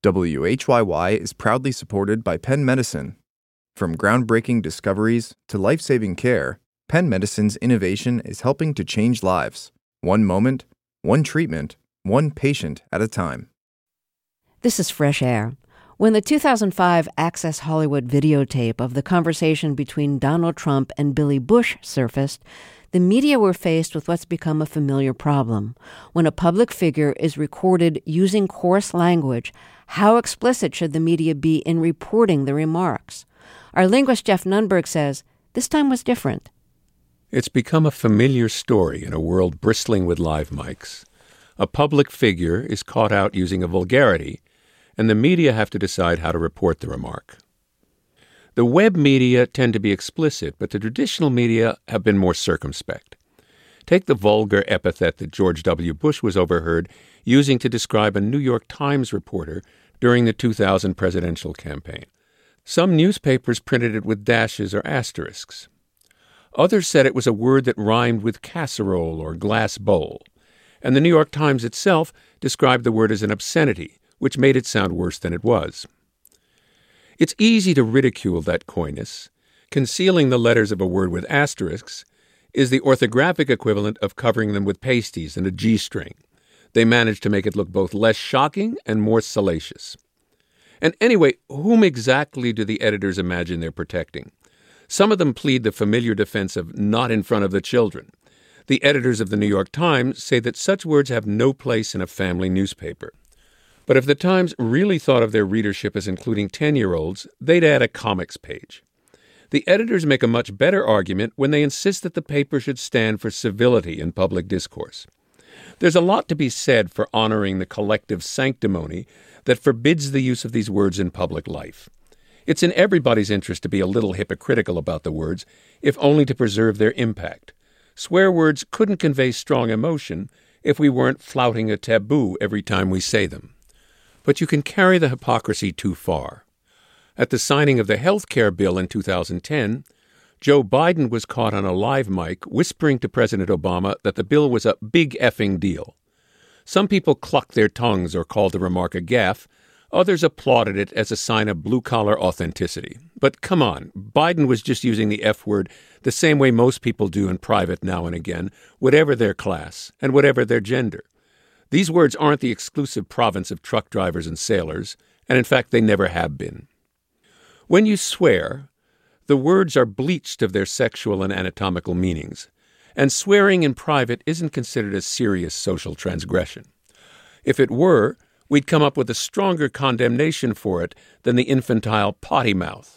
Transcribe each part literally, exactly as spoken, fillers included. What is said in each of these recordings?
W H Y Y is proudly supported by Penn Medicine. From groundbreaking discoveries to life-saving care, Penn Medicine's innovation is helping to change lives, one moment, one treatment, one patient at a time. This is Fresh Air. When the two thousand five Access Hollywood videotape of the conversation between Donald Trump and Billy Bush surfaced, the media were faced with what's become a familiar problem. When a public figure is recorded using coarse language, how explicit should the media be in reporting the remarks? Our linguist Jeff Nunberg says this time was different. It's become a familiar story in a world bristling with live mics. A public figure is caught out using a vulgarity, and the media have to decide how to report the remark. The web media tend to be explicit, but the traditional media have been more circumspect. Take the vulgar epithet that George W. Bush was overheard using to describe a New York Times reporter during the two thousand presidential campaign. Some newspapers printed it with dashes or asterisks. Others said it was a word that rhymed with casserole or glass bowl. And the New York Times itself described the word as an obscenity, which made it sound worse than it was. It's easy to ridicule that coyness. Concealing the letters of a word with asterisks is the orthographic equivalent of covering them with pasties and a G-string. They managed to make it look both less shocking and more salacious. And anyway, whom exactly do the editors imagine they're protecting? Some of them plead the familiar defense of not in front of the children. The editors of the New York Times say that such words have no place in a family newspaper. But if the Times really thought of their readership as including ten-year-olds, they'd add a comics page. The editors make a much better argument when they insist that the paper should stand for civility in public discourse. There's a lot to be said for honoring the collective sanctimony that forbids the use of these words in public life. It's in everybody's interest to be a little hypocritical about the words, if only to preserve their impact. Swear words couldn't convey strong emotion if we weren't flouting a taboo every time we say them. But you can carry the hypocrisy too far. At the signing of the health care bill in two thousand ten, Joe Biden was caught on a live mic whispering to President Obama that the bill was a big effing deal. Some people clucked their tongues or called the remark a gaffe. Others applauded it as a sign of blue-collar authenticity. But come on, Biden was just using the F word the same way most people do in private now and again, whatever their class and whatever their gender. These words aren't the exclusive province of truck drivers and sailors, and in fact they never have been. When you swear, the words are bleached of their sexual and anatomical meanings, and swearing in private isn't considered a serious social transgression. If it were, we'd come up with a stronger condemnation for it than the infantile potty mouth.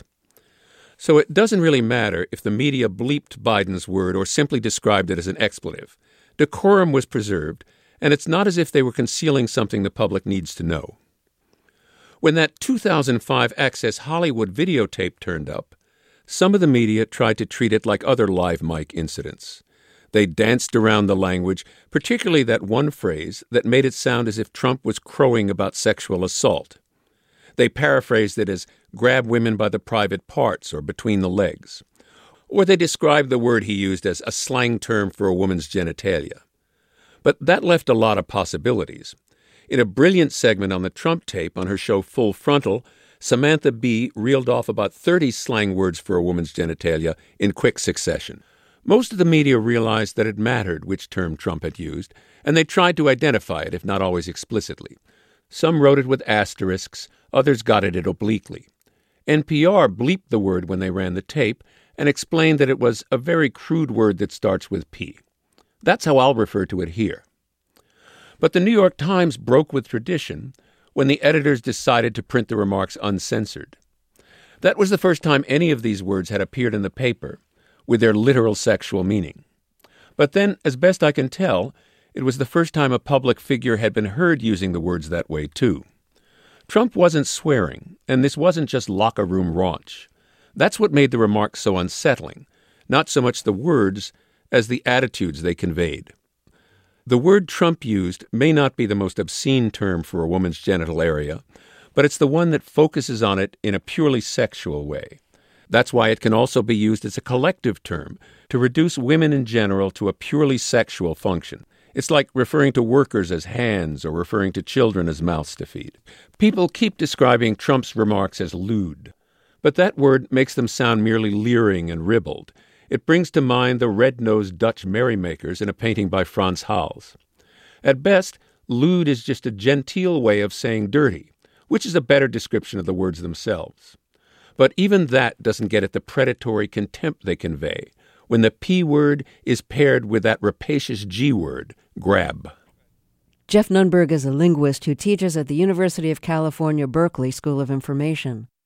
So it doesn't really matter if the media bleeped Biden's word or simply described it as an expletive. Decorum was preserved, and it's not as if they were concealing something the public needs to know. When that two thousand five Access Hollywood videotape turned up, some of the media tried to treat it like other live mic incidents. They danced around the language, particularly that one phrase that made it sound as if Trump was crowing about sexual assault. They paraphrased it as grab women by the private parts or between the legs. Or they described the word he used as a slang term for a woman's genitalia. But that left a lot of possibilities. In a brilliant segment on the Trump tape on her show Full Frontal, Samantha Bee reeled off about thirty slang words for a woman's genitalia in quick succession. Most of the media realized that it mattered which term Trump had used, and they tried to identify it, if not always explicitly. Some wrote it with asterisks, others got at it obliquely. N P R bleeped the word when they ran the tape and explained that it was a very crude word that starts with P. That's how I'll refer to it here. But the New York Times broke with tradition when the editors decided to print the remarks uncensored. That was the first time any of these words had appeared in the paper with their literal sexual meaning. But then, as best I can tell, it was the first time a public figure had been heard using the words that way, too. Trump wasn't swearing, and this wasn't just locker room raunch. That's what made the remarks so unsettling, not so much the words as the attitudes they conveyed. The word Trump used may not be the most obscene term for a woman's genital area, but it's the one that focuses on it in a purely sexual way. That's why it can also be used as a collective term to reduce women in general to a purely sexual function. It's like referring to workers as hands or referring to children as mouths to feed. People keep describing Trump's remarks as lewd, but that word makes them sound merely leering and ribald. It brings to mind the red-nosed Dutch merrymakers in a painting by Frans Hals. At best, lewd is just a genteel way of saying dirty, which is a better description of the words themselves. But even that doesn't get at the predatory contempt they convey when the P word is paired with that rapacious G word, grab. Jeff Nunberg is a linguist who teaches at the University of California, Berkeley School of Information.